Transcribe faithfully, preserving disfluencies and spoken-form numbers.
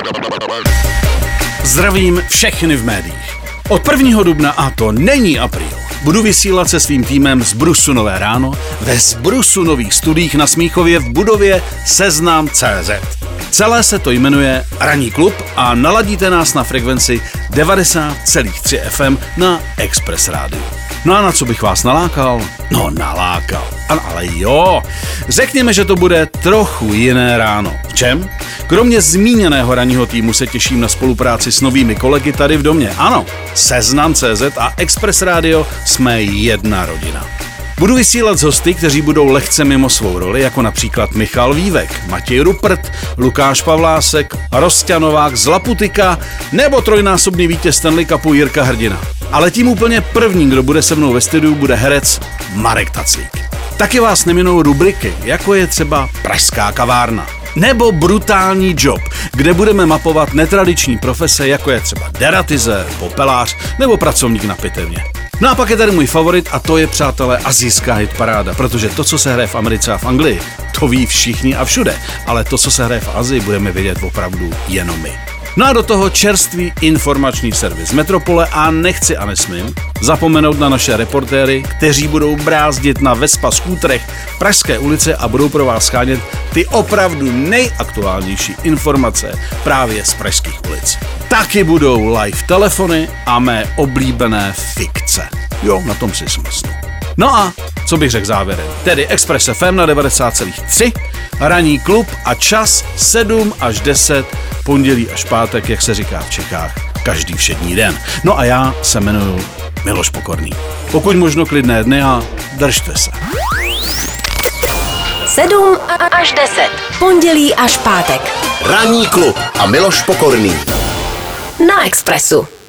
Zdravím všechny v médiích. Od prvního dubna, a to není apríl, budu vysílat se svým týmem z Brusu Nové ráno ve Zbrusu nových studiích na Smíchově v budově Seznam tečka cé zet. Celé se to jmenuje Ranní klub a naladíte nás na frekvenci devadesát celá tři ef em na Express rádiu. No a na co bych vás nalákal? No nalákal. Ale jo, řekněme, že to bude trochu jiné ráno. V čem? Kromě zmíněného ranního týmu se těším na spolupráci s novými kolegy tady v domě. Ano, Seznam tečka cé zet a Express rádio jsme jedna rodina. Budu vysílat s hosty, kteří budou lehce mimo svou roli, jako například Michal Vívek, Matěj Rupert, Lukáš Pavlásek, Rosťa Novák z Laputika nebo trojnásobný vítěz Stanley Cupu Jirka Hrdina. Ale tím úplně prvním, kdo bude se mnou ve studiu, bude herec Marek Taclík. Taky vás neminou rubriky, jako je třeba Pražská kavárna nebo Brutální job, kde budeme mapovat netradiční profese, jako je třeba deratizér, popelář nebo pracovník na pitevně. No a pak je tady můj favorit a to je, přátelé, asijská hitparáda, protože to, co se hraje v Americe a v Anglii, to ví všichni a všude, ale to, co se hraje v Asii, budeme vědět opravdu jenom my. No a do toho čerstvý informační servis Metropole a nechci a nesmím zapomenout na naše reportéry, kteří budou brázdit na Vespa skútrech Pražské ulice a budou pro vás shánět ty opravdu nejaktuálnější informace právě z pražských ulic. Taky budou live telefony a mé oblíbené fikce. Jo, na tom si smyslu. No a co bych řekl závěrem? Tedy Express ef em na devadesát celá tři, Ranní klub a čas sedm až deset, pondělí až pátek, jak se říká v Čechách, každý všední den. No a já se jmenuji Miloš Pokorný. Pokud možno klidné dny a držte se. sedm až deset, pondělí až pátek. Ranní klub a Miloš Pokorný. Na Expressu.